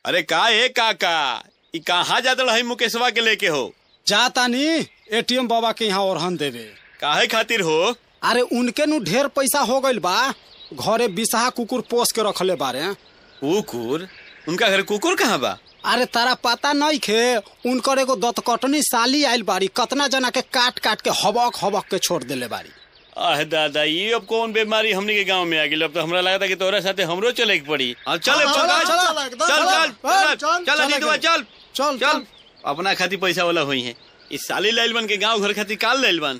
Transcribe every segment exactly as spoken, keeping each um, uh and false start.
अरे का ए काका ई कहाँ जात रही मुकेशवा के लेके हो? जाता नी एटीएम बाबा के यहाँ ओरहन देवे। काहे खातिर हो? अरे उनके नु ढेर पैसा हो गइल बा, घरे बिसाहा कुकुर पोस के रखले बारे। कुकुर? उनका घर कुकुर कहाँ बा? अरे तारा पता नहीं खे, उनकर एगो दतकटनी साली आइल बारी, कतना जना के काट काट के हबक हबक के छोड़ देले बारी। आह दादा, ये अब कौन बीमारी हमने के गांव में आ गई? अब तो हमरा लगा था कि तोरा साथे हमरो चले के पड़ी। चल चल चल चल चल चल अपना खातिर पैसा वाला हुई है। इस साली लाइल बन के गांव घर खातिर काल लाइल बन।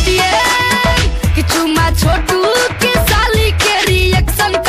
पेटीएम कि चुमा छोटू के साली के रिएक्शन